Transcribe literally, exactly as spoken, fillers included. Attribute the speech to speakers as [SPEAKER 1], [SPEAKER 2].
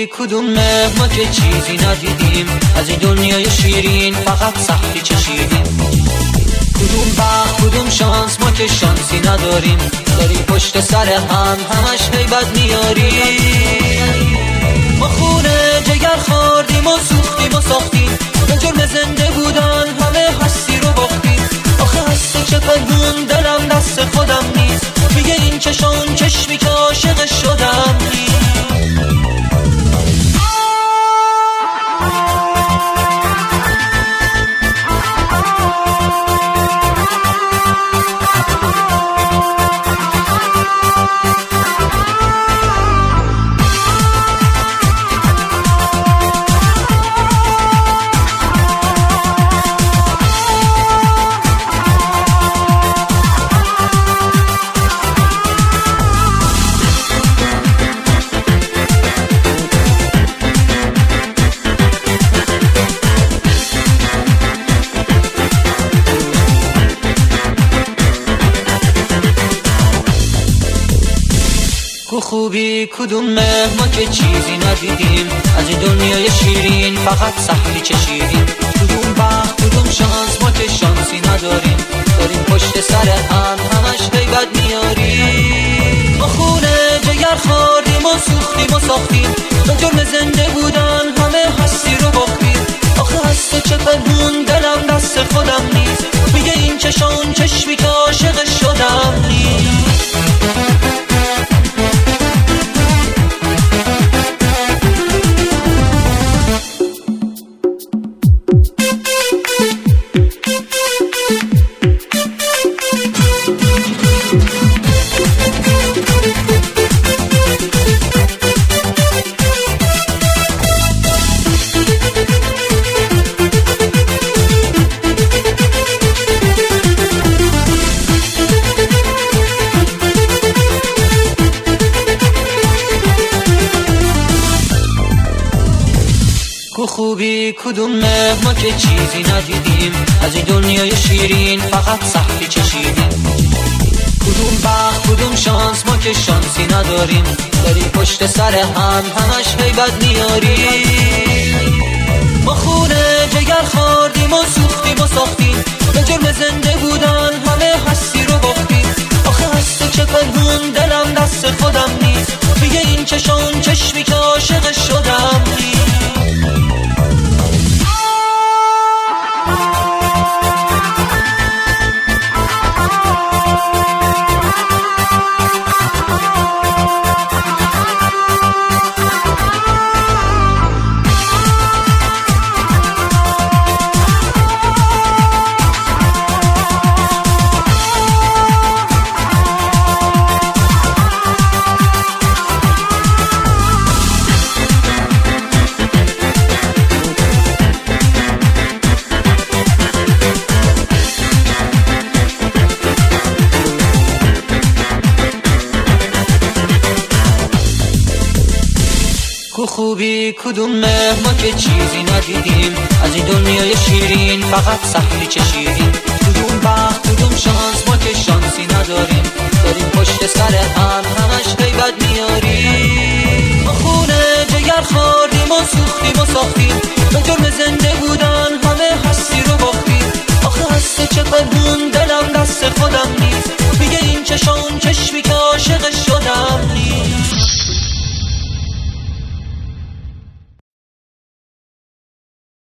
[SPEAKER 1] کدوم مه ما که چیزی ندیدیم، از این دنیای شیرین فقط سختی چشیدیم. کدوم بخت کدوم شانس ما که شانسی نداریم، داریم پشت سر هم همش هیبت میاریم. ما خونه جگر خوردیم و سوختیم و ساختیم، به جرم زنده بودن همه هستی رو باختیم. آخه هست چه پنهون دلم دست خودم نیست، میگه این چشان چشمی که عاشق شدم نیست. خوبی کدوم مه ما که چیزی ندیدیم، از این دنیای شیرین فقط سختی چشیدیم. کدوم بخت کدوم شانس ما که شانسی نداریم، داریم پشت سر هم همش هیبت میاریم. ما خونه جگر خوردیم و سوختیم و ساختیم، به جرم زنده بودن همه هستی رو باختیم. آخه هست چه پنهون دلم دست خودم نیست، میگه این چشان چشمی که عاشق شدم نیست. خوبی کدوم مه ما که چیزی ندیدیم، از این دنیای شیرین فقط سختی چشیدیم. کدوم بخت کدوم شانس ما که شانسی نداریم، داریم پشت سر هم همش هیبت میاریم. ما خونه جگر خوردیم و سوختیم و ساختیم، به جرم زنده بودن همه هستی رو باختیم. آخه هست چه پنهون دلم دست خودم نیست، میگه این چشان چشمی که عاشق شدم نیست. خوبی کدوم مه ما که چیزی ندیدیم، از این دنیای شیرین فقط سختی چشیدیم. کدوم بخت کدوم شانس ما که شانسی نداریم، داریم پشت سر هم همش هیبت میاریم. ما خونه جگر خوردیم و سوختیم و ساختیم، به جرم زنده بودن همه هستی رو باختیم. آخه هست چه پنهون دلم دست خودم نیست، میگه این چشان چشم